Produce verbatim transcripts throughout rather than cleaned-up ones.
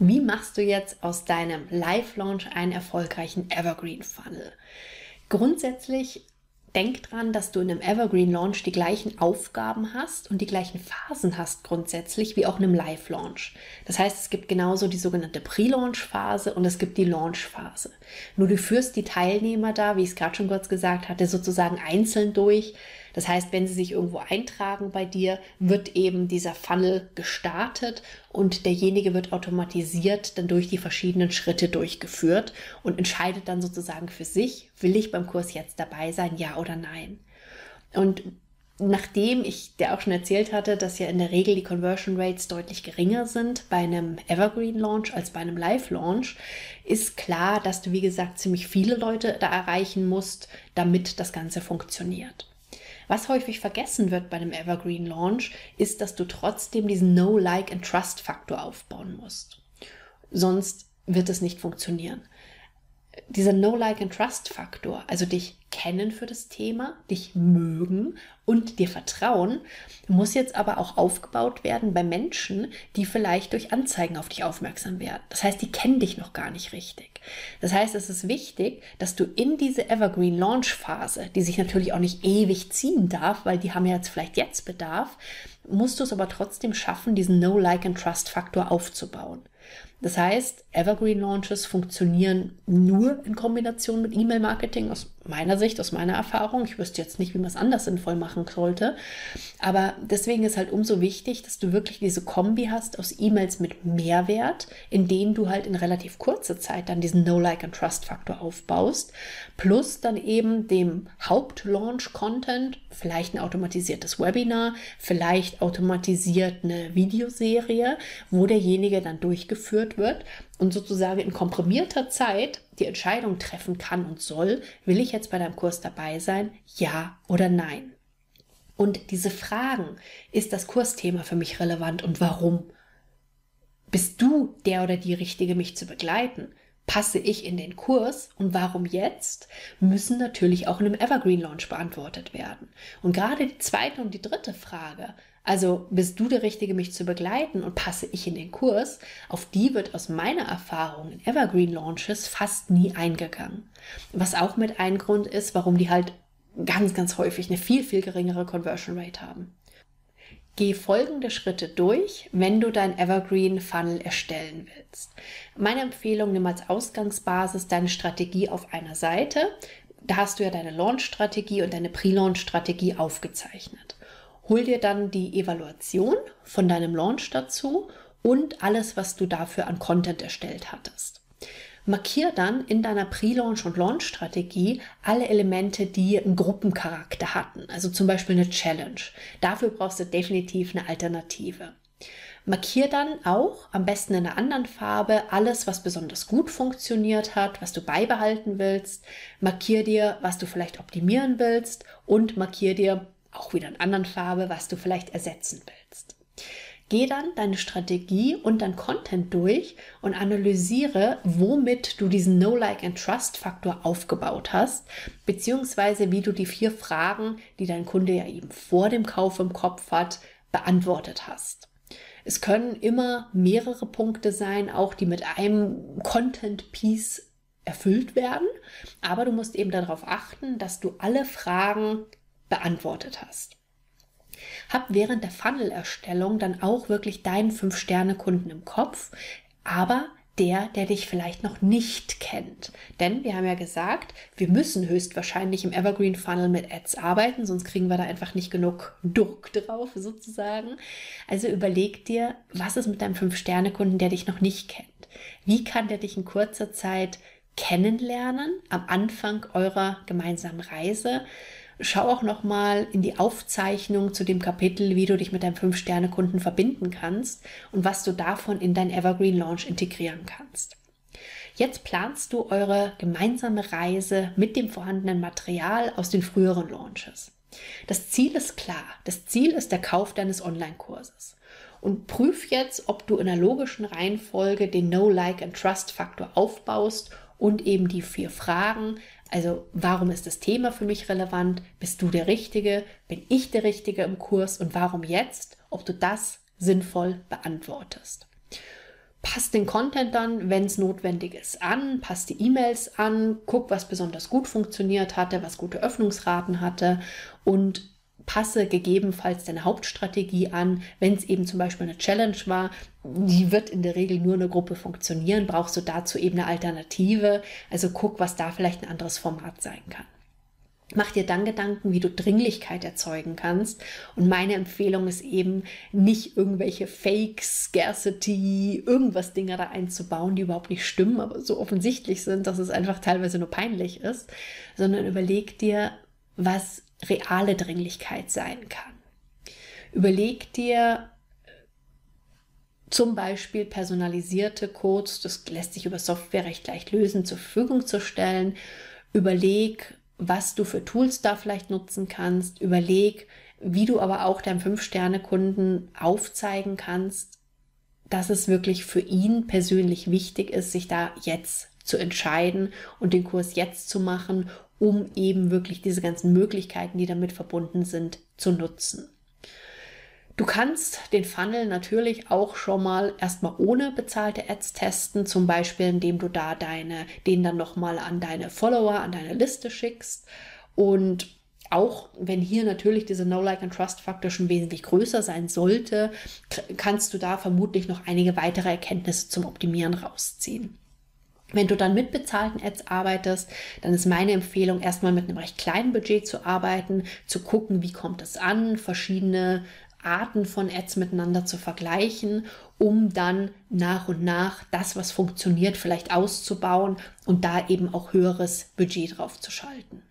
Wie machst du jetzt aus deinem Live-Launch einen erfolgreichen Evergreen-Funnel? Grundsätzlich denk dran, dass du in einem Evergreen-Launch die gleichen Aufgaben hast und die gleichen Phasen hast grundsätzlich wie auch in einem Live-Launch. Das heißt, es gibt genauso die sogenannte Pre-Launch-Phase und es gibt die Launch-Phase. Nur du führst die Teilnehmer da, wie ich es gerade schon kurz gesagt hatte, sozusagen einzeln durch. Das heißt, wenn sie sich irgendwo eintragen bei dir, wird eben dieser Funnel gestartet und derjenige wird automatisiert dann durch die verschiedenen Schritte durchgeführt und entscheidet dann sozusagen für sich, will ich beim Kurs jetzt dabei sein, ja oder nein. Und nachdem ich dir auch schon erzählt hatte, dass ja in der Regel die Conversion Rates deutlich geringer sind bei einem Evergreen Launch als bei einem Live Launch, ist klar, dass du, wie gesagt, ziemlich viele Leute da erreichen musst, damit das Ganze funktioniert. Was häufig vergessen wird bei einem Evergreen Launch, ist, dass du trotzdem diesen Know, Like and Trust Faktor aufbauen musst. Sonst wird es nicht funktionieren. Dieser Know, Like and Trust Faktor, also dich kennen für das Thema, dich mögen und dir vertrauen, muss jetzt aber auch aufgebaut werden bei Menschen, die vielleicht durch Anzeigen auf dich aufmerksam werden. Das heißt, die kennen dich noch gar nicht richtig. Das heißt, es ist wichtig, dass du in diese Evergreen Launch Phase, die sich natürlich auch nicht ewig ziehen darf, weil die haben ja jetzt vielleicht jetzt Bedarf, musst du es aber trotzdem schaffen, diesen Know, Like and Trust Faktor aufzubauen. Das heißt, Evergreen Launches funktionieren nur in Kombination mit E-Mail-Marketing aus meiner Sicht, aus meiner Erfahrung. Ich wüsste jetzt nicht, wie man es anders sinnvoll machen sollte. Aber deswegen ist halt umso wichtig, dass du wirklich diese Kombi hast aus E-Mails mit Mehrwert, in denen du halt in relativ kurzer Zeit dann diesen Know, Like and Trust Faktor aufbaust, plus dann eben dem Haupt-Launch-Content, vielleicht ein automatisiertes Webinar, vielleicht automatisiert eine Videoserie, wo derjenige dann durchgeführt wird und sozusagen in komprimierter Zeit die Entscheidung treffen kann und soll, will ich jetzt bei deinem Kurs dabei sein, ja oder nein? Und diese Fragen, ist das Kursthema für mich relevant und warum? Bist du der oder die Richtige, mich zu begleiten? Passe ich in den Kurs und warum jetzt, müssen natürlich auch in einem Evergreen Launch beantwortet werden. Und gerade die zweite und die dritte Frage, also bist du der Richtige, mich zu begleiten und passe ich in den Kurs, auf die wird aus meiner Erfahrung in Evergreen Launches fast nie eingegangen. Was auch mit ein Grund ist, warum die halt ganz, ganz häufig eine viel, viel geringere Conversion Rate haben. Geh folgende Schritte durch, wenn du dein Evergreen Funnel erstellen willst. Meine Empfehlung, nimm als Ausgangsbasis deine Strategie auf einer Seite. Da hast du ja deine Launch-Strategie und deine Pre-Launch-Strategie aufgezeichnet. Hol dir dann die Evaluation von deinem Launch dazu und alles, was du dafür an Content erstellt hattest. Markier dann in deiner Pre-Launch- und Launch-Strategie alle Elemente, die einen Gruppencharakter hatten, also zum Beispiel eine Challenge. Dafür brauchst du definitiv eine Alternative. Markier dann auch, am besten in einer anderen Farbe, alles, was besonders gut funktioniert hat, was du beibehalten willst. Markier dir, was du vielleicht optimieren willst und markier dir auch wieder in einer anderen Farbe, was du vielleicht ersetzen willst. Geh dann deine Strategie und dein Content durch und analysiere, womit du diesen Know, Like and Trust Faktor aufgebaut hast, beziehungsweise wie du die vier Fragen, die dein Kunde ja eben vor dem Kauf im Kopf hat, beantwortet hast. Es können immer mehrere Punkte sein, auch die mit einem Content-Piece erfüllt werden, aber du musst eben darauf achten, dass du alle Fragen beantwortet hast. Hab während der Funnel-Erstellung dann auch wirklich deinen fünf Sterne Kunden im Kopf, aber der, der dich vielleicht noch nicht kennt. Denn wir haben ja gesagt, wir müssen höchstwahrscheinlich im Evergreen Funnel mit Ads arbeiten, sonst kriegen wir da einfach nicht genug Druck drauf sozusagen. Also überleg dir, was ist mit deinem fünf Sterne Kunden, der dich noch nicht kennt? Wie kann der dich in kurzer Zeit kennenlernen am Anfang eurer gemeinsamen Reise? Schau auch nochmal in die Aufzeichnung zu dem Kapitel, wie du dich mit deinem fünf Sterne Kunden verbinden kannst und was du davon in dein Evergreen Launch integrieren kannst. Jetzt planst du eure gemeinsame Reise mit dem vorhandenen Material aus den früheren Launches. Das Ziel ist klar. Das Ziel ist der Kauf deines Online-Kurses. Und prüf jetzt, ob du in einer logischen Reihenfolge den Know, Like and Trust Faktor aufbaust und eben die vier Fragen. Also, warum ist das Thema für mich relevant? Bist du der Richtige? Bin ich der Richtige im Kurs? Und warum jetzt? Ob du das sinnvoll beantwortest. Passt den Content dann, wenn es notwendig ist, an, passt die E-Mails an, guck, was besonders gut funktioniert hatte, was gute Öffnungsraten hatte und passe gegebenenfalls deine Hauptstrategie an. Wenn es eben zum Beispiel eine Challenge war, die wird in der Regel nur in einer Gruppe funktionieren, brauchst du dazu eben eine Alternative. Also guck, was da vielleicht ein anderes Format sein kann. Mach dir dann Gedanken, wie du Dringlichkeit erzeugen kannst. Und meine Empfehlung ist eben, nicht irgendwelche Fake, Scarcity, irgendwas Dinger da einzubauen, die überhaupt nicht stimmen, aber so offensichtlich sind, dass es einfach teilweise nur peinlich ist, sondern überleg dir, was reale Dringlichkeit sein kann. Überleg dir zum Beispiel personalisierte Codes, das lässt sich über Software recht leicht lösen, zur Verfügung zu stellen. Überleg, was du für Tools da vielleicht nutzen kannst. Überleg, wie du aber auch deinem Fünf-Sterne-Kunden aufzeigen kannst, dass es wirklich für ihn persönlich wichtig ist, sich da jetzt zu entscheiden und den Kurs jetzt zu machen, um eben wirklich diese ganzen Möglichkeiten, die damit verbunden sind, zu nutzen. Du kannst den Funnel natürlich auch schon mal erstmal ohne bezahlte Ads testen, zum Beispiel indem du da deine, den dann nochmal an deine Follower, an deine Liste schickst. Und auch wenn hier natürlich dieser Know-Like-and-Trust-Faktor schon wesentlich größer sein sollte, kannst du da vermutlich noch einige weitere Erkenntnisse zum Optimieren rausziehen. Wenn du dann mit bezahlten Ads arbeitest, dann ist meine Empfehlung, erstmal mit einem recht kleinen Budget zu arbeiten, zu gucken, wie kommt es an, verschiedene Arten von Ads miteinander zu vergleichen, um dann nach und nach das, was funktioniert, vielleicht auszubauen und da eben auch höheres Budget drauf zu schalten.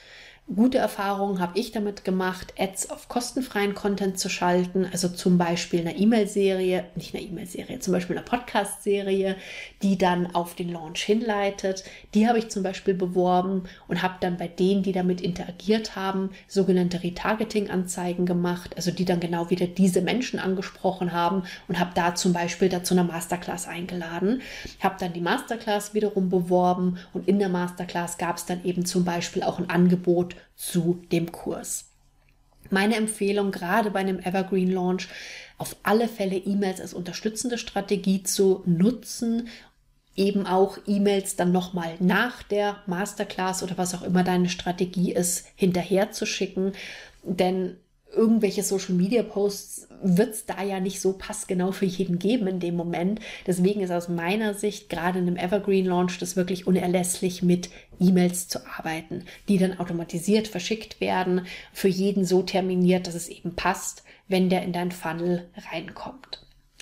Gute Erfahrungen habe ich damit gemacht, Ads auf kostenfreien Content zu schalten, also zum Beispiel eine E-Mail-Serie, nicht eine E-Mail-Serie, zum Beispiel eine Podcast-Serie, die dann auf den Launch hinleitet. Die habe ich zum Beispiel beworben und habe dann bei denen, die damit interagiert haben, sogenannte Retargeting-Anzeigen gemacht, also die dann genau wieder diese Menschen angesprochen haben und habe da zum Beispiel dazu eine Masterclass eingeladen. Habe dann die Masterclass wiederum beworben und in der Masterclass gab es dann eben zum Beispiel auch ein Angebot zu dem Kurs. Meine Empfehlung, gerade bei einem Evergreen Launch, auf alle Fälle E-Mails als unterstützende Strategie zu nutzen, eben auch E-Mails dann nochmal nach der Masterclass oder was auch immer deine Strategie ist, hinterher zu schicken, denn irgendwelche Social-Media-Posts wird es da ja nicht so passgenau für jeden geben in dem Moment. Deswegen ist aus meiner Sicht gerade in einem Evergreen-Launch das wirklich unerlässlich, mit E-Mails zu arbeiten, die dann automatisiert verschickt werden, für jeden so terminiert, dass es eben passt, wenn der in dein Funnel reinkommt.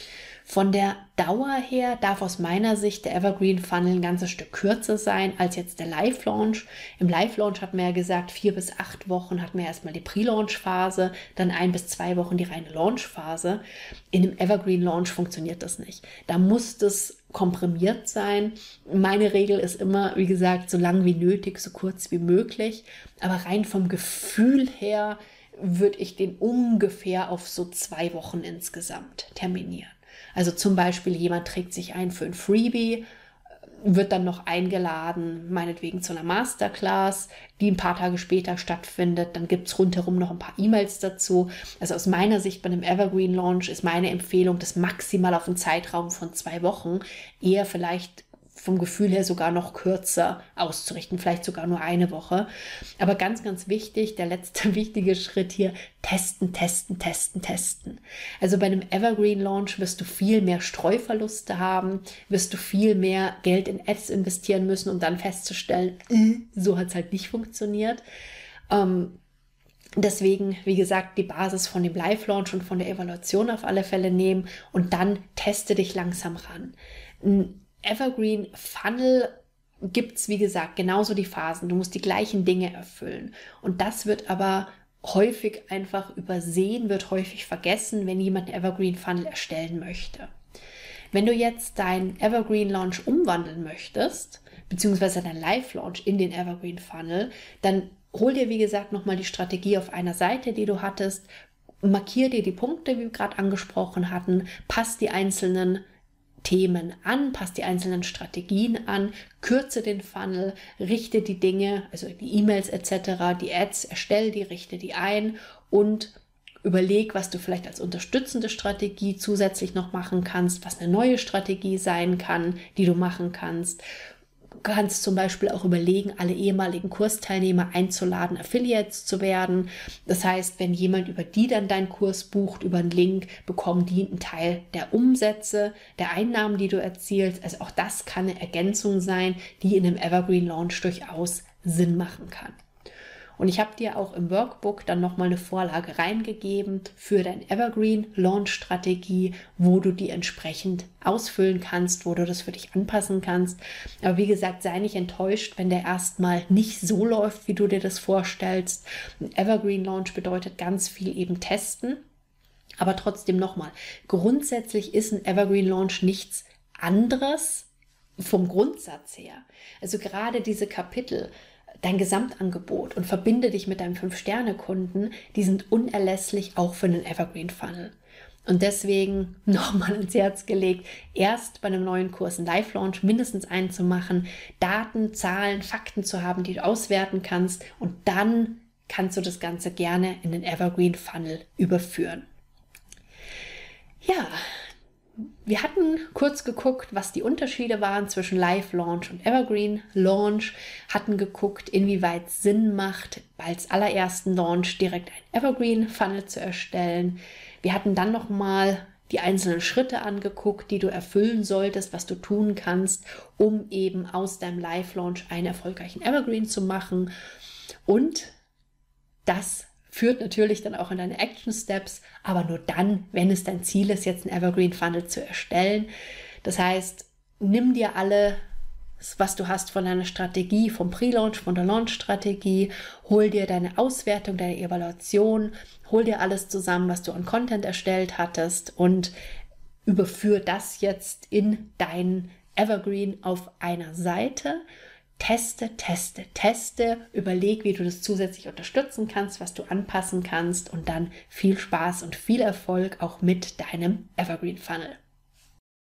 Von der Dauer her darf aus meiner Sicht der Evergreen Funnel ein ganzes Stück kürzer sein als jetzt der Live-Launch. Im Live-Launch hat man ja gesagt, vier bis acht Wochen hat man erstmal die Pre-Launch-Phase, dann ein bis zwei Wochen die reine Launch-Phase. In einem Evergreen-Launch funktioniert das nicht. Da muss das komprimiert sein. Meine Regel ist immer, wie gesagt, so lang wie nötig, so kurz wie möglich. Aber rein vom Gefühl her würde ich den ungefähr auf so zwei Wochen insgesamt terminieren. Also zum Beispiel, jemand trägt sich ein für ein Freebie, wird dann noch eingeladen, meinetwegen zu einer Masterclass, die ein paar Tage später stattfindet. Dann gibt es rundherum noch ein paar E-Mails dazu. Also aus meiner Sicht bei einem Evergreen Launch ist meine Empfehlung, das maximal auf einen Zeitraum von zwei Wochen, eher vielleicht vom Gefühl her sogar noch kürzer auszurichten, vielleicht sogar nur eine Woche. Aber ganz, ganz wichtig, der letzte wichtige Schritt hier, testen, testen, testen, testen. Also bei einem Evergreen Launch wirst du viel mehr Streuverluste haben, wirst du viel mehr Geld in Ads investieren müssen, um dann festzustellen, so hat es halt nicht funktioniert. Ähm, Deswegen, wie gesagt, die Basis von dem Live-Launch und von der Evaluation auf alle Fälle nehmen und dann teste dich langsam ran. Ein Evergreen Funnel gibt es, wie gesagt, genauso die Phasen. Du musst die gleichen Dinge erfüllen. Und das wird aber häufig einfach übersehen, wird häufig vergessen, wenn jemand einen Evergreen Funnel erstellen möchte. Wenn du jetzt deinen Evergreen Launch umwandeln möchtest, beziehungsweise deinen Live Launch in den Evergreen Funnel, dann hol dir, wie gesagt, nochmal die Strategie auf einer Seite, die du hattest, markier dir die Punkte, wie wir gerade angesprochen hatten, passt die einzelnen Themen an, passt die einzelnen Strategien an, kürze den Funnel, richte die Dinge, also die E-Mails et cetera, die Ads, erstell die, richte die ein und Überleg, was du vielleicht als unterstützende Strategie zusätzlich noch machen kannst, was eine neue Strategie sein kann, die du machen kannst. Du kannst zum Beispiel auch überlegen, alle ehemaligen Kursteilnehmer einzuladen, Affiliates zu werden. Das heißt, wenn jemand über die dann deinen Kurs bucht, über einen Link, bekommen die einen Teil der Umsätze, der Einnahmen, die du erzielst. Also auch das kann eine Ergänzung sein, die in einem Evergreen Launch durchaus Sinn machen kann. Und ich habe dir auch im Workbook dann nochmal eine Vorlage reingegeben für deine Evergreen-Launch-Strategie, wo du die entsprechend ausfüllen kannst, wo du das für dich anpassen kannst. Aber wie gesagt, sei nicht enttäuscht, wenn der erstmal nicht so läuft, wie du dir das vorstellst. Ein Evergreen-Launch bedeutet ganz viel eben testen. Aber trotzdem nochmal, grundsätzlich ist ein Evergreen-Launch nichts anderes vom Grundsatz her. Also gerade diese Kapitel, dein Gesamtangebot und verbinde dich mit deinem Fünf-Sterne-Kunden, die sind unerlässlich auch für einen Evergreen-Funnel. Und deswegen nochmal ins Herz gelegt, erst bei einem neuen Kurs einen Live-Launch mindestens einen zu machen, Daten, Zahlen, Fakten zu haben, die du auswerten kannst, und dann kannst du das Ganze gerne in den Evergreen-Funnel überführen. Ja, wir hatten kurz geguckt, was die Unterschiede waren zwischen Live-Launch und Evergreen-Launch, hatten geguckt, inwieweit es Sinn macht, als allerersten Launch direkt einen Evergreen-Funnel zu erstellen. Wir hatten dann nochmal die einzelnen Schritte angeguckt, die du erfüllen solltest, was du tun kannst, um eben aus deinem Live-Launch einen erfolgreichen Evergreen zu machen. Und das führt natürlich dann auch in deine Action Steps, aber nur dann, wenn es dein Ziel ist, jetzt einen Evergreen Funnel zu erstellen. Das heißt, nimm dir alles, was du hast von deiner Strategie, vom Pre-Launch, von der Launch-Strategie, hol dir deine Auswertung, deine Evaluation, hol dir alles zusammen, was du an Content erstellt hattest, und überführ das jetzt in dein Evergreen auf einer Seite. Teste, teste, teste, überleg, wie du das zusätzlich unterstützen kannst, was du anpassen kannst, und dann viel Spaß und viel Erfolg auch mit deinem Evergreen Funnel.